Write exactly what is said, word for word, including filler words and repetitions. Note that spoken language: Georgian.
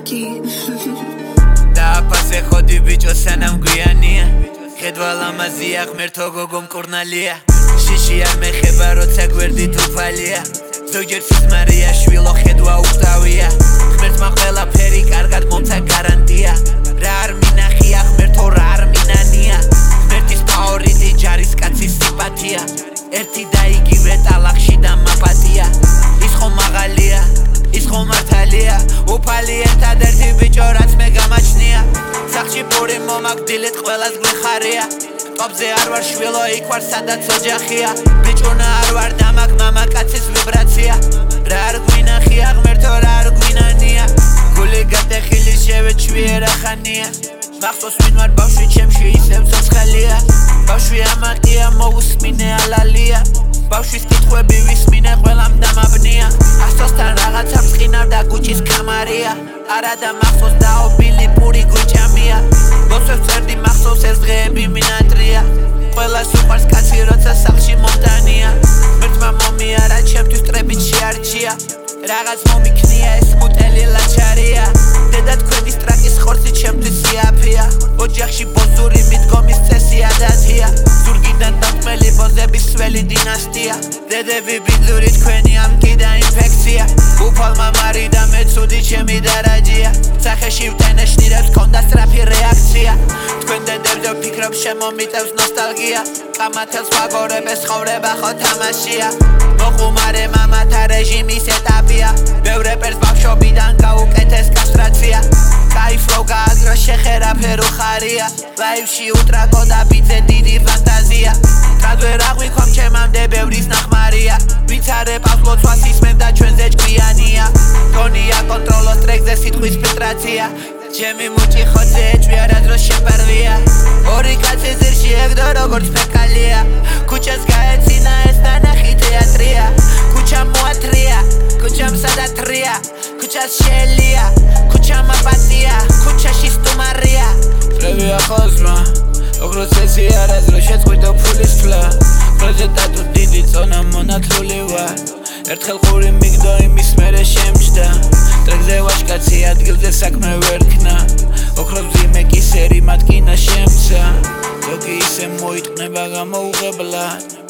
Lucky. დააფასე ხოდი ბიჭო სანამ გვიანია ხედვა ლამაზია ღმერთო გოგო მკურნალია შიში არ მეხება როცა გვერდი თუფალია ზოგჯერ სიზმარია შვილო ხედვა უხტავია ღმერთმა ყველაფერი კარგად მომცა გარანტია რა არ მინახია ღმერთო რა არ მინანია ღმერთის ფაორიტი ჯარისკაცის სიმპათია ერთი და იგივე ტალახში და მაპატია ის ხომ მაღალია ის ხომ მართალია უფალი ერთადერთი ბიჭო რაც მე გამაჩნია სახში პური მომაგდილეთ ყველას გვეხარია ტოპზე არ ვარ შვილო იქ ვარ სადაც ოჯახია ბიჭუნა არ ვარ და მაგ მამაკაცის ვიბრაცია რა არ გვინახია ღმერთო რა არ გვინანია გული გადახილი შევეჩვიერა ხანია მახსოვს ვინ ვარ ბავშვი ჩემში ისევ ცოცხალია ბავშვი ამაყია მოусმინე ალალია ბავშვის კითხვები ვისმინე ყველამ დამაბნია ასოსთან რაღაცა მწყინავ და გუჩის კამარია არა და მახსოვს დაობილი პური გუჭამია ბოსებს წერდი მახსოვს ეს დღეები მინატრია ყველას უყვარს კაცი როცა სახლში მომტანია ღმერთმა მომიარა ჩემთვის ტრებით შეარჩია რაღაც მომიქნია ეს მუტელი ლაჩარია დედა თქვენის ტრაკის ხორცი ჩემთვის სიაფია ოჯახში ბოზური მიდგომის წესი ადათია ზურგიდან დამტმელი ბოზების სველი დინასტია დედები ბიძური თქვენი ამკი და ინფექცია უფალმა მარი და მეცუდი ჩემი დარაჯია სახეში ვტენეშნირებს კონდა სწრაფი რეაქცია თქვენ დედებზე ვფიქრობ შემომიტევს ნოსტალგია კამათელს ვაგორებ ეს ცხოვრება ხო თამაშია მოხუმარე მამათა რეჟიმის ეტაპია ბევრ რეპერს ბავშვობიდან გაუკეთეს კასტრაცია кайфო გააგრო შეხერა ფერუხარია ლაივში უტრაკო და ბიძე დიდი ფანტაზია კადვე რა გვიქომ ჩემამდე ბევრის ნახმარია ვინც არ ეპავს ლოცვას ისმენ და ჩვენზე ჭკვიანია გონია კონტროლოს ტრეკზე სიტყვის ფილტრაცია ჩემი მუჭი ხოძე ეჭვია რა დროს შეპარვია ორი კაცი ძირში ეგდო როგორც ფეკალია ქუჩას გაეცინა ეს დანახი თეატრია ქუჩა მოათრია ქუჩამ სადათრია ქუჩას შეელია ქუჩამ აპატია ქუჩაში სტუმარია წრევი ახლოსმა ოქროს წესი არაზრო შეწყვიტო ფულის ფლა ხრეზე დატუ დიდი წონა მონათლული ვარ ერთხელ ყური მიგდო იმის მერე შემჯდა ტრეკზე ვაშკაცი ადგილზე საქმე ვერ ქნა ოქროს მძიმე კისერი მატკინა შემცა ზოგი ისე მოიტყნება გამოუღებლად